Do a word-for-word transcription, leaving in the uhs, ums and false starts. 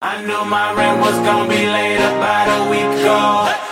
I knew my rent was gonna be late about a week ago.